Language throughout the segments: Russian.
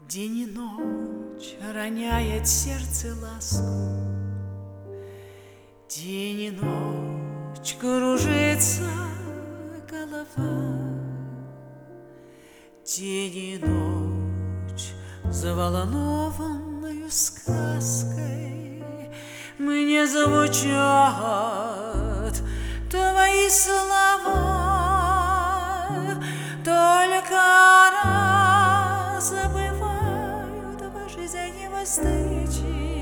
День и ночь роняет сердце ласку, день и ночь кружится голова, день и ночь заволнованную сказкой мне звучат твои слова. Только раз забывают в жизни встречи,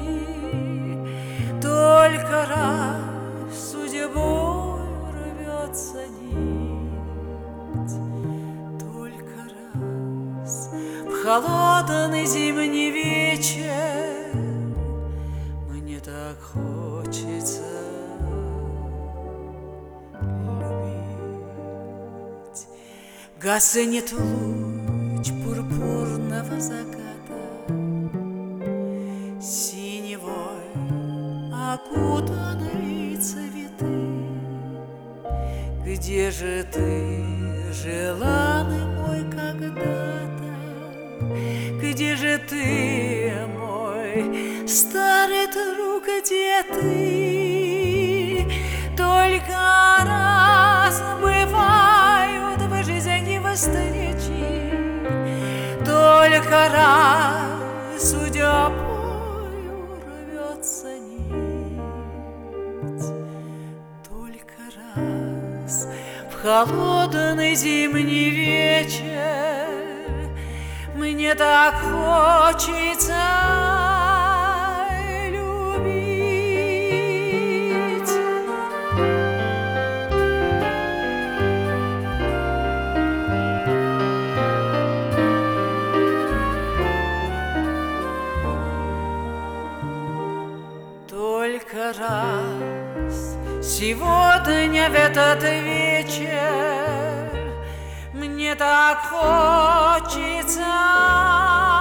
только раз судьбой рвется нить, только раз в холодный зимний вечер мне так хочется любить. Гаснет луч пурпурного заката, синевой окутаны цветы. Где же ты, желанный мой когда-то? Где же ты, мой старый друг, где ты? Только раз бывают в жизни встречи, только раз судьбою рвется нить, только раз в холодный зимний вечер мне так хочется любить. Только раз сегодня в этот вечер мне так хочется